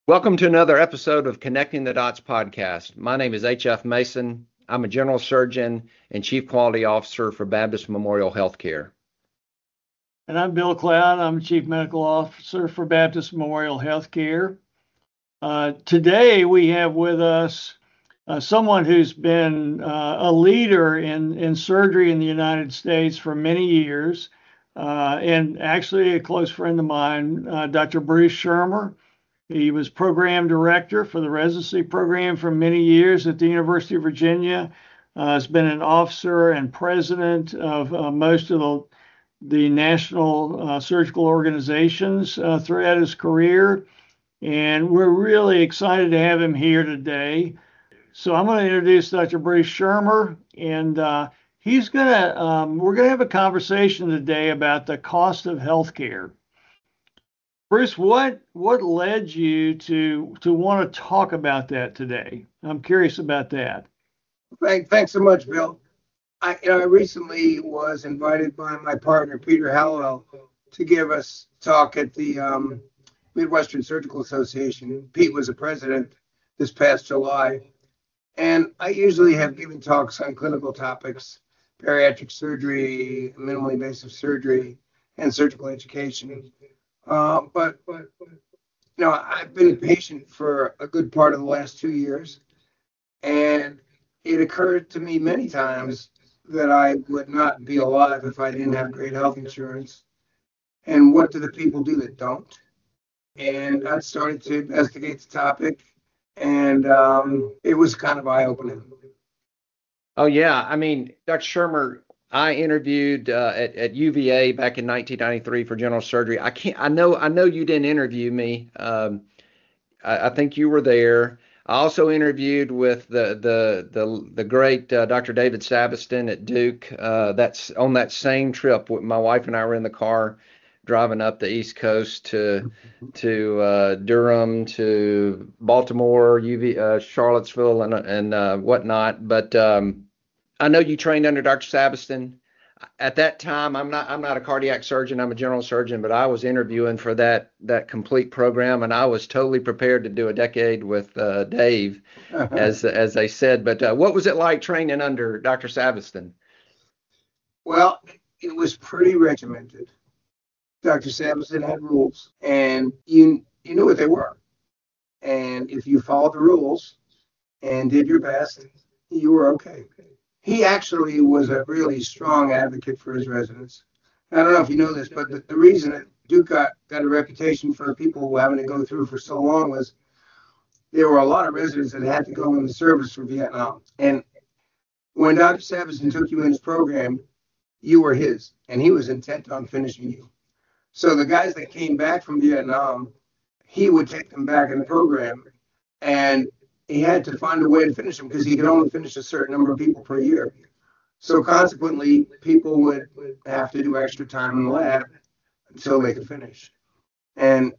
Welcome to another episode of Connecting the Dots podcast. My name is H.F. Mason. I'm a general surgeon and chief quality officer for Baptist Memorial Healthcare. And I'm Bill Cloud. I'm Chief Medical Officer for Baptist Memorial Healthcare. Today we have with us someone who's been a leader in surgery in the United States for many years, and actually a close friend of mine, Dr. Bruce Shermer. He was program director for the residency program for many years at the University of Virginia. Has been an officer and president of most of the national surgical organizations throughout his career. And we're really excited to have him here today. So I'm going to introduce Dr. Bruce Shermer, and we're going to have a conversation today about the cost of healthcare. Bruce, what led you to want to talk about that today? I'm curious about that. Thanks so much, Bill. I recently was invited by my partner, Peter Hallowell, to give us talk at the Midwestern Surgical Association. Pete was the president this past July. And I usually have given talks on clinical topics, bariatric surgery, minimally invasive surgery, and surgical education. But I've been a patient for a good part of the last 2 years, and it occurred to me many times that I would not be alive if I didn't have great health insurance. And what do the people do that don't? And I started to investigate the topic, and it was kind of eye-opening. Oh, yeah. I mean, Dr. Shermer, I interviewed at UVA back in 1993 for general surgery. I know you didn't interview me. I think you were there. I also interviewed with the great Dr. David Sabiston at Duke. That's on that same trip. My wife and I were in the car driving up the East Coast to Durham, to Baltimore, Charlottesville, and whatnot. But I know you trained under Dr. Sabiston. At that time, I'm not a cardiac surgeon. I'm a general surgeon, but I was interviewing for that complete program, and I was totally prepared to do a decade with Dave, as they said. But what was it like training under Dr. Sabiston? Well, it was pretty regimented. Dr. Sabiston had rules, and you knew what they were. And if you followed the rules and did your best, you were okay. He actually was a really strong advocate for his residents. I don't know if you know this, but the reason that Duke got a reputation for people having to go through for so long was there were a lot of residents that had to go in the service for Vietnam. And when Dr. Sabiston took you in his program, you were his, and he was intent on finishing you. So the guys that came back from Vietnam, he would take them back in the program, and he had to find a way to finish them because he could only finish a certain number of people per year. So consequently, people would have to do extra time in the lab until they could finish. And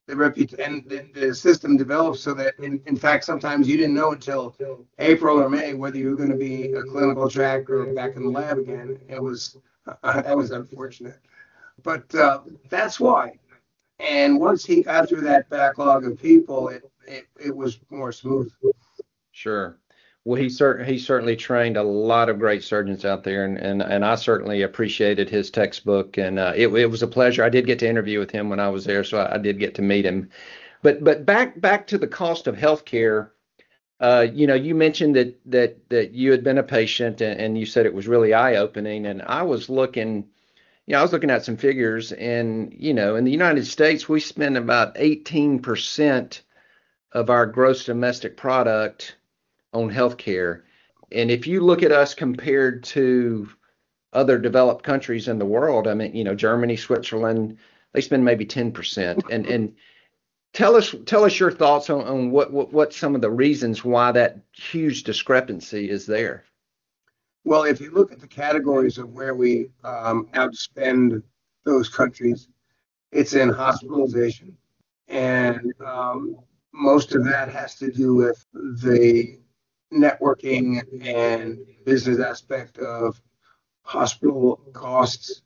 the system developed so that, in fact, sometimes you didn't know until April or May whether you were going to be a clinical track or back in the lab again. That was unfortunate. But that's why. And once he got through that backlog of people, it was more smooth. Sure. Well, he certainly trained a lot of great surgeons out there, and I certainly appreciated his textbook, and it was a pleasure. I did get to interview with him when I was there, so I did get to meet him. But back to the cost of healthcare. You mentioned that you had been a patient, and you said it was really eye-opening, and I was looking at some figures, and in the United States, we spend about 18% of our gross domestic product on healthcare. And if you look at us compared to other developed countries in the world, I mean, Germany, Switzerland, they spend maybe 10%. And tell us your thoughts on what some of the reasons why that huge discrepancy is there. Well, if you look at the categories of where we outspend those countries, it's in hospitalization. And most of that has to do with the networking and business aspect of hospital costs,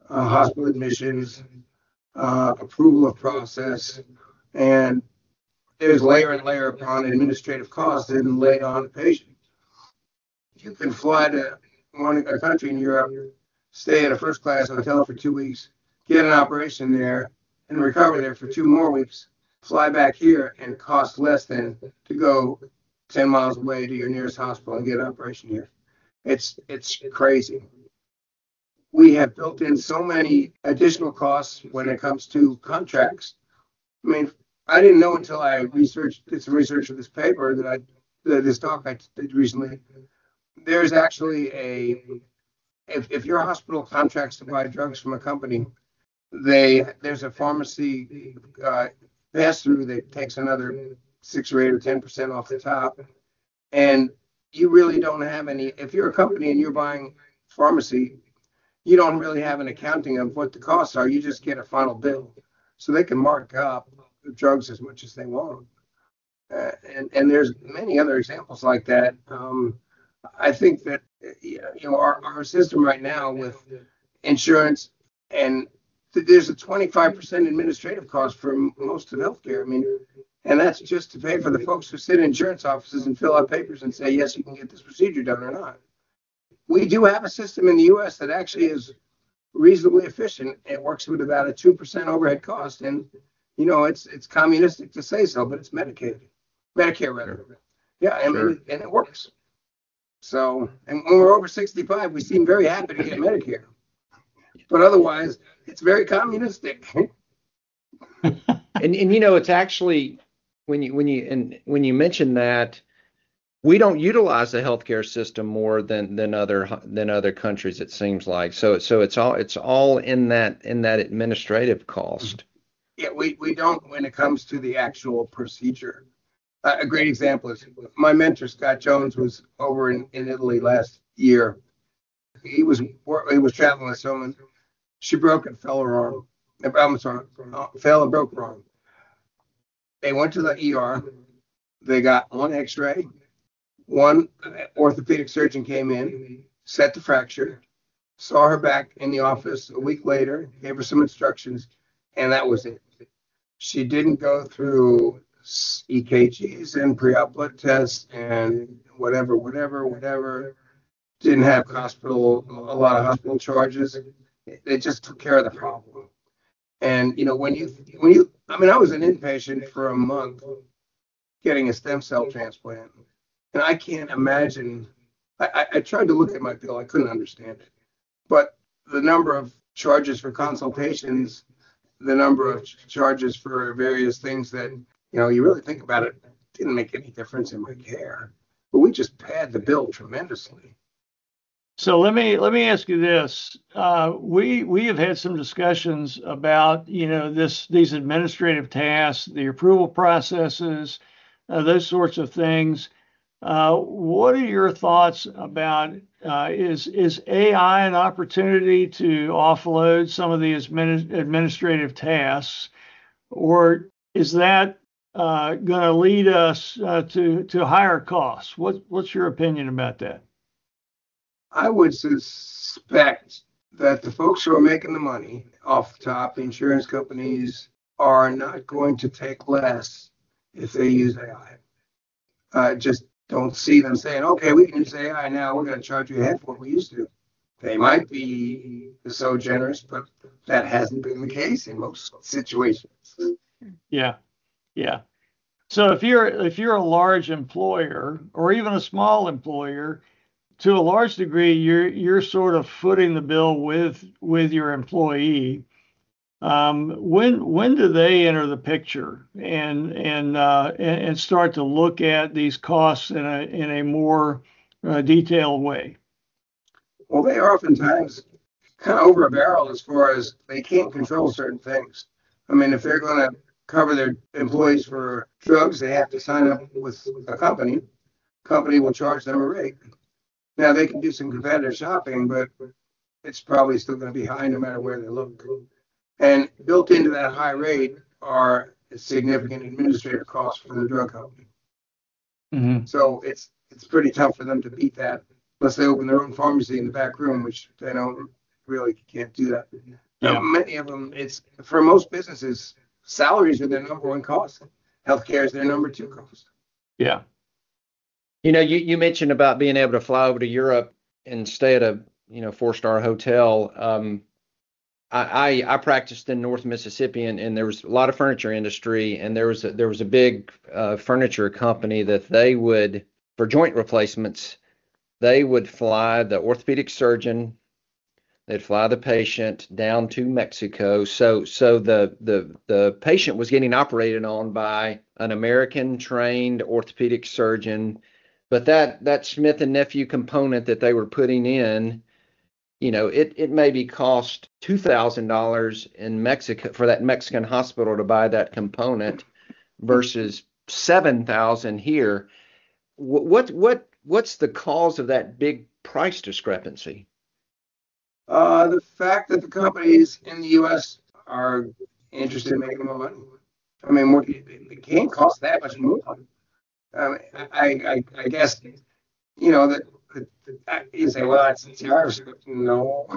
hospital admissions, approval of process, and there's layer and layer upon administrative costs and laid on the patient. You can fly to a country in Europe, stay at a first class hotel for 2 weeks, get an operation there, and recover there for 2 more weeks, fly back here and cost less than to go 10 miles away to your nearest hospital and get an operation here. It's crazy. We have built in so many additional costs when it comes to contracts. I mean, I didn't know until I did some research for this paper this talk I did recently. There's actually if your hospital contracts to buy drugs from a company, there's a pharmacy pass through that takes another 6 or 8 or 10% off the top, and you really don't have any. If you're a company and you're buying pharmacy, you don't really have an accounting of what the costs are. You just get a final bill, so they can mark up the drugs as much as they want. And there's many other examples like that. I think that our system right now with insurance, and there's a 25% administrative cost for most of healthcare. I mean, and that's just to pay for the folks who sit in insurance offices and fill out papers and say, yes, you can get this procedure done or not. We do have a system in the U.S. that actually is reasonably efficient. It works with about a 2% overhead cost. And, it's communistic to say so, but it's Medicare rather. Yeah, and it works. So, and when we're over 65, we seem very happy to get Medicare. But otherwise, it's very communistic. And it's actually when you mention that, we don't utilize the healthcare system more than other countries, it seems like. So it's all in that administrative cost. Yeah, we don't when it comes to the actual procedure. A great example is my mentor Scott Jones was over in Italy last year. He was traveling with someone. She broke and fell her arm. I'm sorry, fell and broke her arm. They went to the ER. They got one X-ray. One orthopedic surgeon came in, set the fracture, saw her back in the office a week later, gave her some instructions, and that was it. She didn't go through EKGs and pre-op blood tests and whatever. Didn't have a lot of hospital charges. They just took care of the problem. And when you, I was an inpatient for a month getting a stem cell transplant, and I can't imagine. I tried to look at my bill. I couldn't understand it. But the number of charges for consultations, the number of charges for various things that, you really think about it, didn't make any difference in my care. But we just pad the bill tremendously. So let me ask you this. We have had some discussions about, these administrative tasks, the approval processes, those sorts of things. What are your thoughts about is AI an opportunity to offload some of these administrative tasks, or is that going to lead us to higher costs? What's your opinion about that? I would suspect that the folks who are making the money off the top, the insurance companies, are not going to take less if they use AI. Just don't see them saying, okay, we can use AI now. We're going to charge you half what we used to. They might be so generous, but that hasn't been the case in most situations. Yeah. So if you're a large employer or even a small employer, to a large degree, you're sort of footing the bill with your employee. When do they enter the picture and start to look at these costs in a more detailed way? Well, they are oftentimes kind of over a barrel as far as they can't control certain things. If they're going to cover their employees for drugs, they have to sign up with a company. Company will charge them a rate. Now, they can do some competitive shopping, but it's probably still going to be high no matter where they look. And built into that high rate are significant administrative costs for the drug company. Mm-hmm. So it's pretty tough for them to beat that unless they open their own pharmacy in the back room, which they can't do that. Yeah. Many of them, for most businesses, salaries are their number one cost. Healthcare is their number two cost. Yeah. You mentioned about being able to fly over to Europe and stay at a, 4-star hotel. I practiced in North Mississippi, and there was a lot of furniture industry, and there was a big furniture company that they would, for joint replacements, they would fly the orthopedic surgeon, they'd fly the patient down to Mexico. So the patient was getting operated on by an American trained orthopedic surgeon, but that Smith and Nephew component that they were putting in, it maybe cost $2,000 in Mexico for that Mexican hospital to buy that component versus $7,000 here. What's the cause of that big price discrepancy? The fact that the companies in the U.S. are interested in making more money. I mean, it can't cost that much more. I guess, that you say, well, it's ours. No.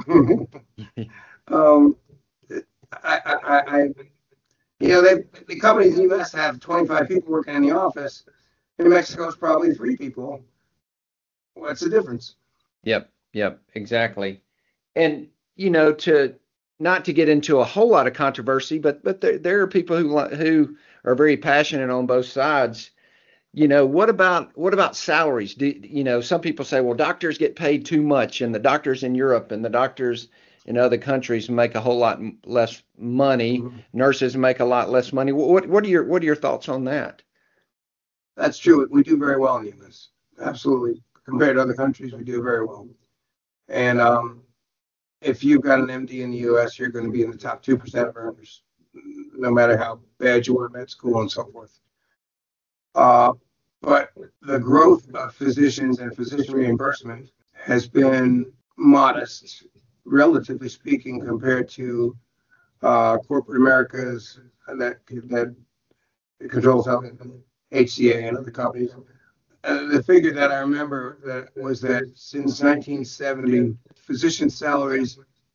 The companies in the U.S. have 25 people working in the office. In Mexico, it's probably 3 people. What's the difference? Yep, exactly. And, to not to get into a whole lot of controversy, but there are people who are very passionate on both sides. What about salaries? Some people say, well, doctors get paid too much, and the doctors in Europe and the doctors in other countries make a whole lot less money. Mm-hmm. Nurses make a lot less money. What are your thoughts on that? That's true. We do very well in the U.S. Absolutely. Compared to other countries, we do very well. And if you've got an MD in the U.S., you're going to be in the top 2% of earners, no matter how bad you were in med school and so forth. But the growth of physicians and physician reimbursement has been modest, relatively speaking, compared to corporate America's that controls health, HCA and other companies. The figure that I remember was that since 1970, surgeon salaries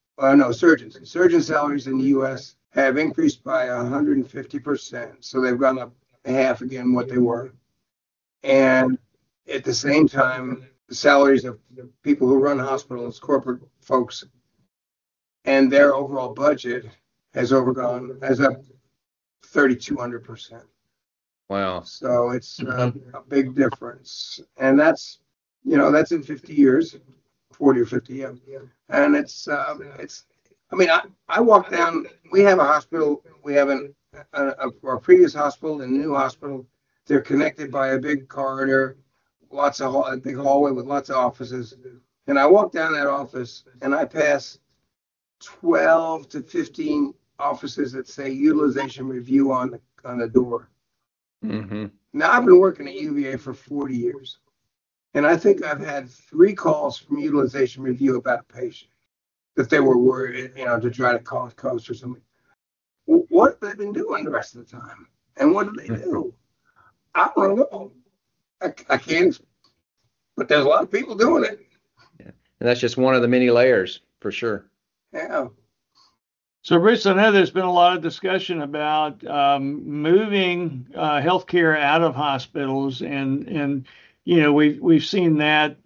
in the U.S. have increased by 150%. So they've gone up half again what they were. And at the same time, the salaries of the people who run hospitals, corporate folks, and their overall budget has up 3,200%. Wow. So it's a big difference. And that's in 50 years, 40 or 50, yeah. And I walk down, we have a hospital, we have our previous hospital and a new hospital. They're connected by a big corridor, a big hallway with lots of offices. And I walk down that office and I pass 12 to 15 offices that say utilization review on the door. Mm-hmm. Now, I've been working at UVA for 40 years, and I think I've had 3 calls from utilization review about a patient that they were worried, to try to cause cost or something. What have they been doing the rest of the time? And what do they do? I don't know. I can't, but there's a lot of people doing it. Yeah. And that's just one of the many layers, for sure. Yeah. So, Bruce, I know there's been a lot of discussion about moving healthcare out of hospitals, and we've seen that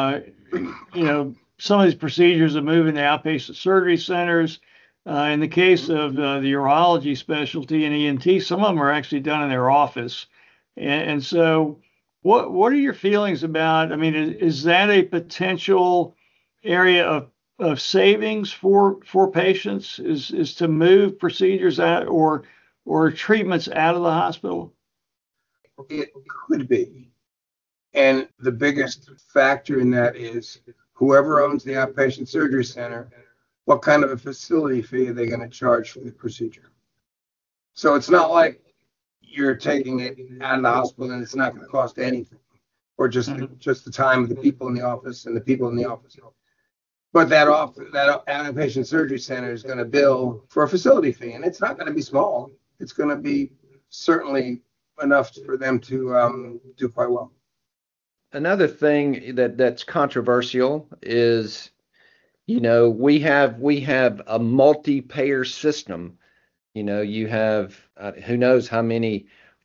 some of these procedures are moving to outpatient surgery centers. In the case of the urology specialty and ENT, some of them are actually done in their office. And so, what are your feelings about? I mean, is that a potential area of savings for patients is to move procedures out or treatments out of the hospital? It could be. And the biggest factor in that is whoever owns the outpatient surgery center, what kind of a facility fee are they going to charge for the procedure? So it's not like you're taking it out of the hospital and it's not going to cost anything, or just the time of the people in the office and the people in the office. But that outpatient surgery center is going to bill for a facility fee, and it's not going to be small. It's going to be certainly enough for them to do quite well. Another thing that's controversial is, we have a multi-payer system. You have who knows how many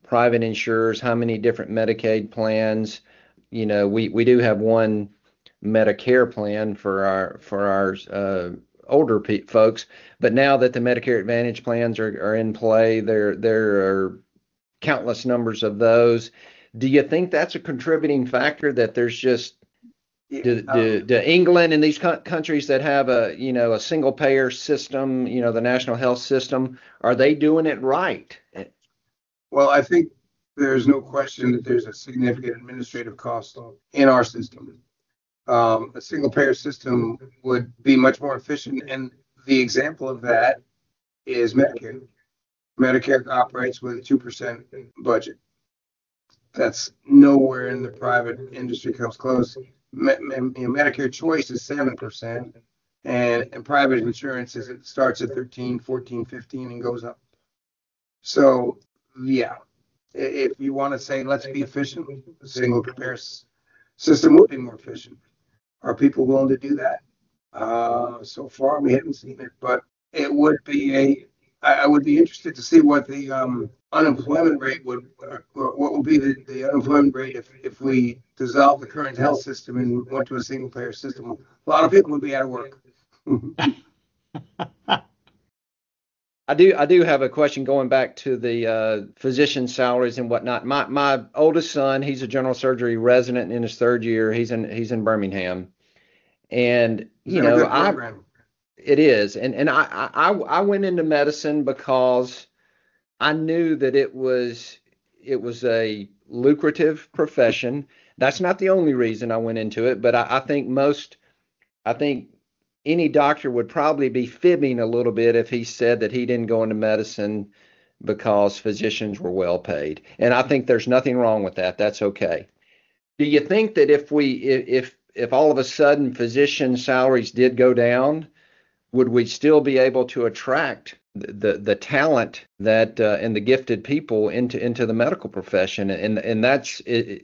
private insurers, how many different Medicaid plans. We do have one Medicare plan for our older folks, but now that the Medicare Advantage plans are in play, there are countless numbers of those. Do you think that's a contributing factor, that there's just do England and these countries that have a single payer system, the national health system, are they doing it right? Well, I think there's no question that there's a significant administrative cost in our system. A single payer system would be much more efficient, and the example of that is Medicare. Medicare operates with a 2% budget. That's nowhere in the private industry comes close. Medicare Choice is 7%, and private insurance it starts at 13, 14, 15 and goes up. So, yeah, if you want to say let's be efficient, a single payer system would be more efficient. Are people willing to do that? So far, we haven't seen it, but it would be I would be interested to see what the unemployment rate what would be the unemployment rate if we dissolve the current health system and went to a single payer system. A lot of people would be out of work. I do have a question going back to the physician salaries and whatnot. My oldest son, he's a general surgery resident in his third year. He's in Birmingham, and it is. And I went into medicine because I knew that it was a lucrative profession. That's not the only reason I went into it, but I think any doctor would probably be fibbing a little bit if he said that he didn't go into medicine because physicians were well paid. And I think there's nothing wrong with that. That's okay. Do you think that if all of a sudden physician salaries did go down, would we still be able to attract the talent that and the gifted people into the medical profession? And that's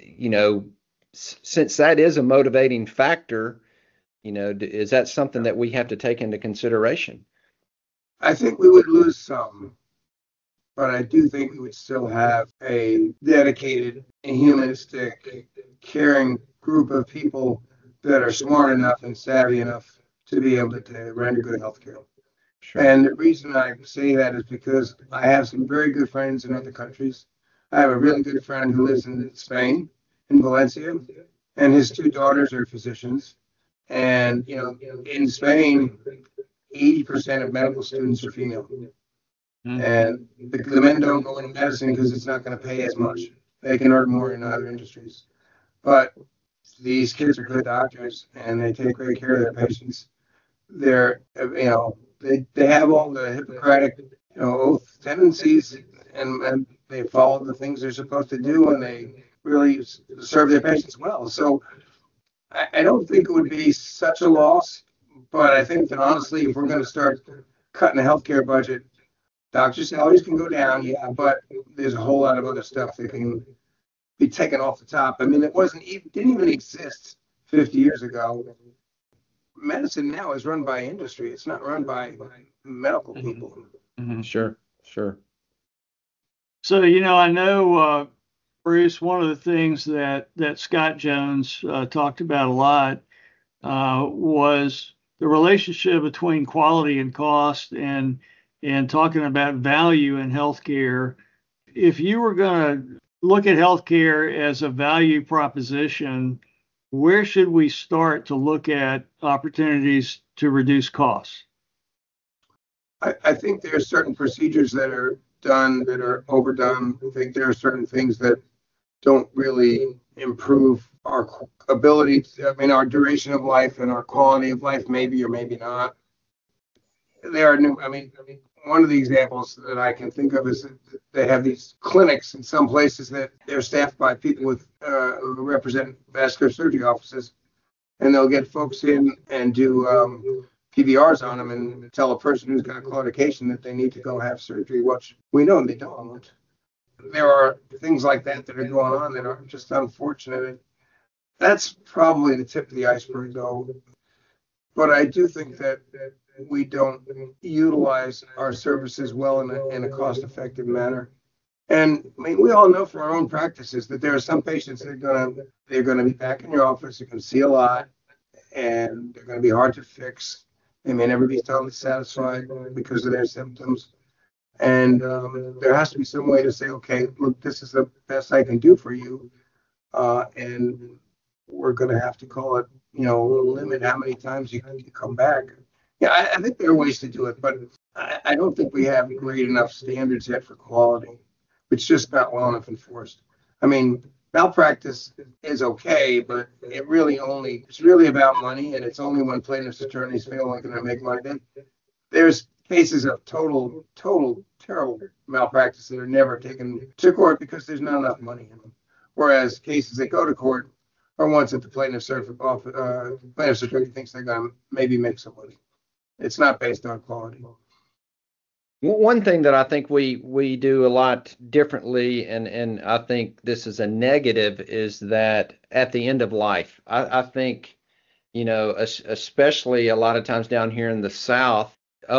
since that is a motivating factor, is that something that we have to take into consideration? I think we would lose some, but I do think we would still have a dedicated, humanistic, caring group of people that are smart enough and savvy enough to be able to render good health care. Sure. And the reason I say that is because I have some very good friends in other countries. I have a really good friend who lives in Spain, in Valencia, and his two daughters are physicians. And, in Spain, 80% of medical students are female. Mm-hmm. And the men don't go into medicine because it's not going to pay as much. They can earn more in other industries. But these kids are good doctors, and they take great care of their patients. They're, they have all the Hippocratic, oath tendencies, and they follow the things they're supposed to do, and they really serve their patients well. So I don't think it would be such a loss, but I think that honestly, if we're going to start cutting the healthcare budget, doctor salaries can go down, yeah, but there's a whole lot of other stuff that can be taken off the top. I mean, didn't even exist 50 years ago. Medicine now is run by industry. It's not run by medical people. Mm-hmm. Sure. So, I know, Bruce, one of the things that Scott Jones talked about a lot was the relationship between quality and cost, and talking about value in healthcare. If you were going to look at healthcare as a value proposition, where should we start to look at opportunities to reduce costs? I think there are certain procedures that are done that are overdone. I think there are certain things that don't really improve our ability, our duration of life and our quality of life, maybe or maybe not. There are one of the examples that I can think of is that they have these clinics in some places that they're staffed by people who represent vascular surgery offices, and they'll get folks in and do PVRs on them and tell a person who's got claudication that they need to go have surgery, which we know they don't. There are things like that are going on that are just unfortunate. That's probably the tip of the iceberg, though. But I do think that we don't utilize our services well in a cost-effective manner. And I mean, we all know from our own practices that there are some patients that they're gonna be back in your office. They're gonna see a lot, and they're gonna be hard to fix. They may never be totally satisfied because of their symptoms. And there has to be some way to say, okay, look, this is the best I can do for you, and we're going to have to call it, limit how many times you can come back. Yeah, I think there are ways to do it, but I don't think we have great enough standards yet for quality. It's just not well enough enforced. I mean, malpractice is okay, but it's really about money, and it's only when plaintiffs' attorneys feel like they're going to make money. There's cases of total, terrible malpractice that are never taken to court because there's not enough money in them. Whereas cases that go to court are ones that the plaintiff's attorney thinks they're going to maybe make some money. It's not based on quality. One thing that I think we do a lot differently, and I think this is a negative, is that at the end of life, I think, especially a lot of times down here in the South,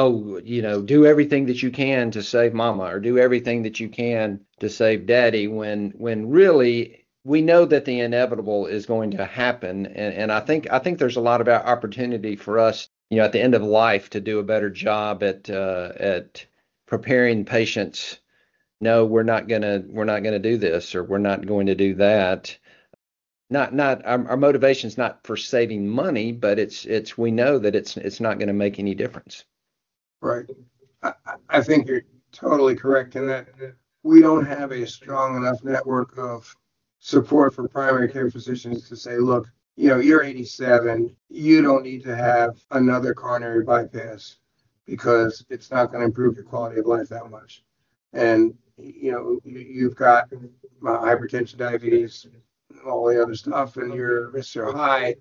do everything that you can to save mama, or do everything that you can to save daddy, when really we know that the inevitable is going to happen. And I think there's a lot of opportunity for us, at the end of life, to do a better job at preparing patients. No, we're not gonna do this, or we're not going to do that. Not our motivation's not for saving money, but it's we know that it's not going to make any difference. Right. I think you're totally correct in that we don't have a strong enough network of support for primary care physicians to say, look, you're 87, you don't need to have another coronary bypass because it's not going to improve your quality of life that much. And, you've got hypertension, diabetes, all the other stuff, and your risks are high,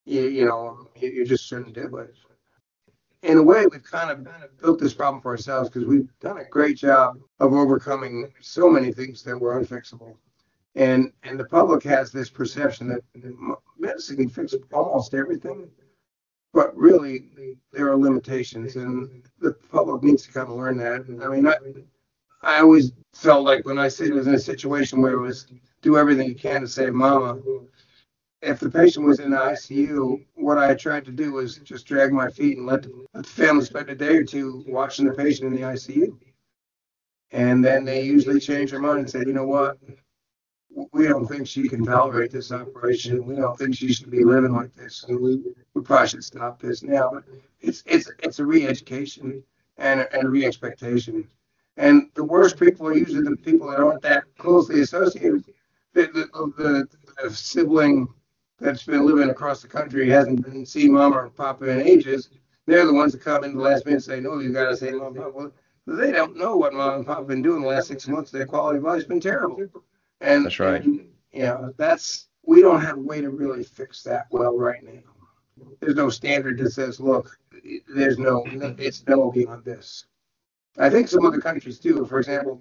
you just shouldn't do it. In a way, we've kind of built this problem for ourselves because we've done a great job of overcoming so many things that were unfixable. And the public has this perception that medicine can fix almost everything, but really there are limitations, and the public needs to kind of learn that. I mean, I always felt like when I was in a situation where it was do everything you can to save mama, if the patient was in the ICU, what I tried to do was just drag my feet and let the family spend a day or two watching the patient in the ICU. And then they usually change their mind and say, you know what? We don't think she can tolerate this operation. We don't think she should be living like this. And we probably should stop this now. But it's a re-education and a re-expectation. And the worst people are usually the people that aren't that closely associated. The sibling that's been living across the country hasn't been seen mama or papa in ages. They're the ones that come in the last minute and say, no, you got to say mama and papa. Well, they don't know what mama and papa have been doing the last 6 months. Their quality of life's been terrible. And that's right. We don't have a way to really fix that well right now. There's no standard that says, look, it's no beyond this. I think some other countries do. For example,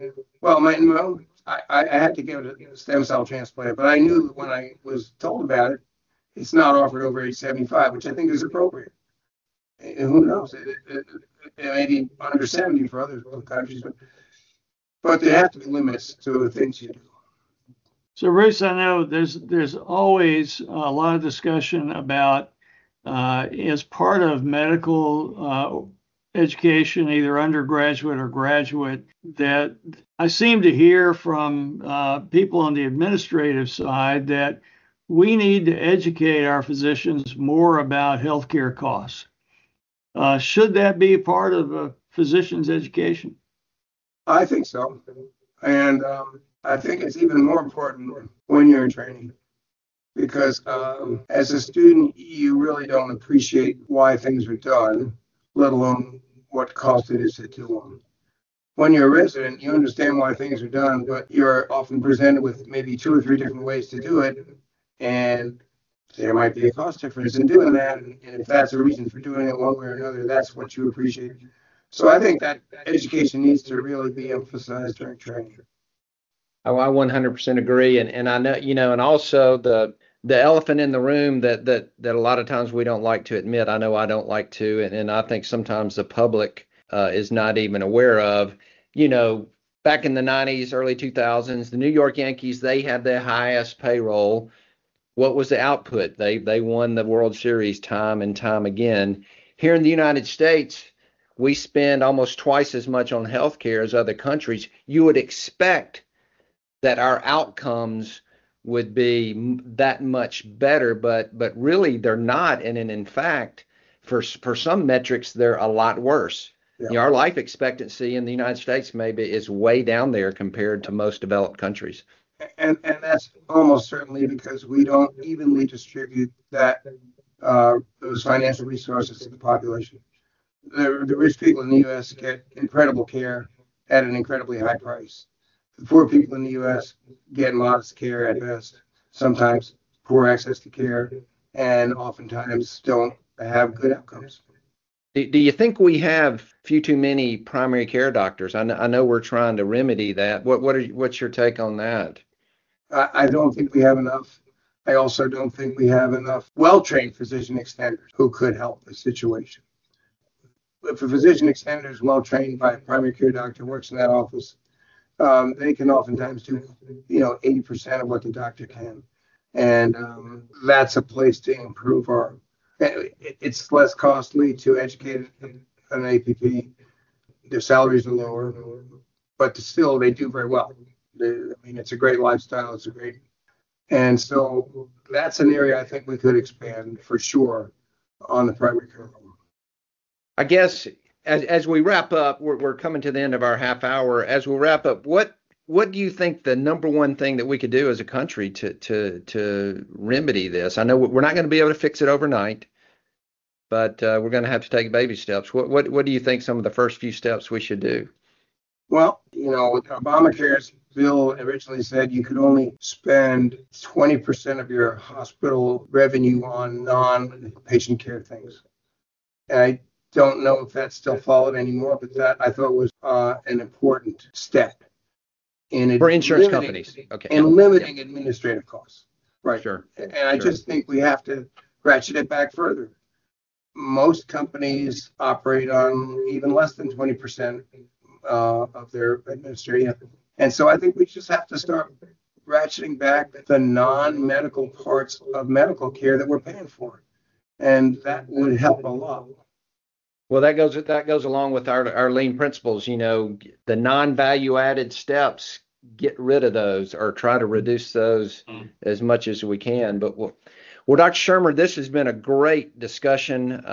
I had to get a stem cell transplant, but I knew when I was told about it, it's not offered over age 75, which I think is appropriate. And who knows? It may be under 70 for other countries, but there have to be limits to the things you do. So, Bruce, I know there's always a lot of discussion about as part of medical education, either undergraduate or graduate, that I seem to hear from people on the administrative side that we need to educate our physicians more about healthcare costs. Should that be part of a physician's education? I think so. And I think it's even more important when you're in training, because as a student, you really don't appreciate why things are done, let alone what cost it is to do them. When you're a resident, you understand why things are done, but you're often presented with maybe 2 or 3 different ways to do it, and there might be a cost difference in doing that, and if that's a reason for doing it one way or another, that's what you appreciate. So I think that education needs to really be emphasized during training. I 100% agree, and I know, and also the elephant in the room that a lot of times we don't like to admit. I know I don't like to, and I think sometimes the public is not even aware of. back in the 90s, early 2000s, the New York Yankees, they had the highest payroll. What was the output? They won the World Series time and time again. Here in the United States, we spend almost twice as much on healthcare as other countries. You would expect that our outcomes would be that much better, but really they're not. And in fact, for some metrics, they're a lot worse. Yeah. You know, our life expectancy in the United States maybe is way down there compared to most developed countries. And that's almost certainly because we don't evenly distribute those financial resources to the population. The rich people in the U.S. get incredible care at an incredibly high price. The poor people in the U.S. get modest care at best, sometimes poor access to care, and oftentimes don't have good outcomes. Do you think we have few too many primary care doctors? I know we're trying to remedy that. What's your take on that? I don't think we have enough. I also don't think we have enough well-trained physician extenders who could help the situation. If a physician extender is well-trained by a primary care doctor, works in that office, they can oftentimes do, 80% of what the doctor can. And that's a place to improve it's less costly to educate an APP. Their salaries are lower, but still they do very well. It's a great lifestyle. And so that's an area I think we could expand for sure on the primary care level. I guess as we wrap up, we're coming to the end of our half hour. As we wrap up, what do you think the number one thing that we could do as a country to remedy this? I know we're not going to be able to fix it overnight, but we're going to have to take baby steps. What do you think some of the first few steps we should do? Well, Obamacare's bill originally said you could only spend 20% of your hospital revenue on non-patient care things. And I don't know if that's still followed anymore, but that I thought was an important step for insurance companies. Okay. And limiting administrative costs. Right. Sure. And I just think we have to ratchet it back further. Most companies operate on even less than 20% of their administrative. And so I think we just have to start ratcheting back the non-medical parts of medical care that we're paying for. And that would help a lot. Well, that goes along with our lean principles. The non-value added steps, get rid of those or try to reduce those as much as we can. But well, Dr. Schirmer, this has been a great discussion.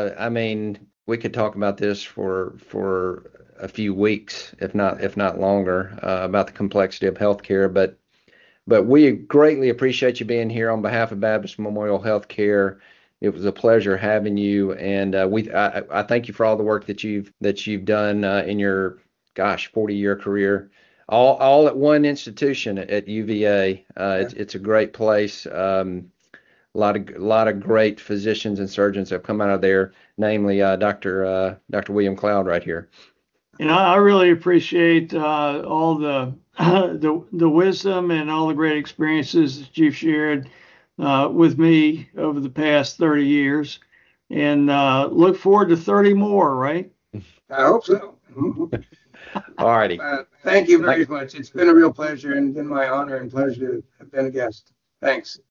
We could talk about this for a few weeks, if not longer, about the complexity of healthcare. But we greatly appreciate you being here on behalf of Baptist Memorial Healthcare. It was a pleasure having you, and I thank you for all the work that you've done in your 40-year career, all at one institution at UVA. It's a great place. A lot of great physicians and surgeons have come out of there, namely Dr. William Cloud right here. I really appreciate all the wisdom and all the great experiences that you've shared with me over the past 30 years, and look forward to 30 more, right? I hope so. All righty. Thank you very much. It's been a real pleasure and been my honor and pleasure to have been a guest. Thanks.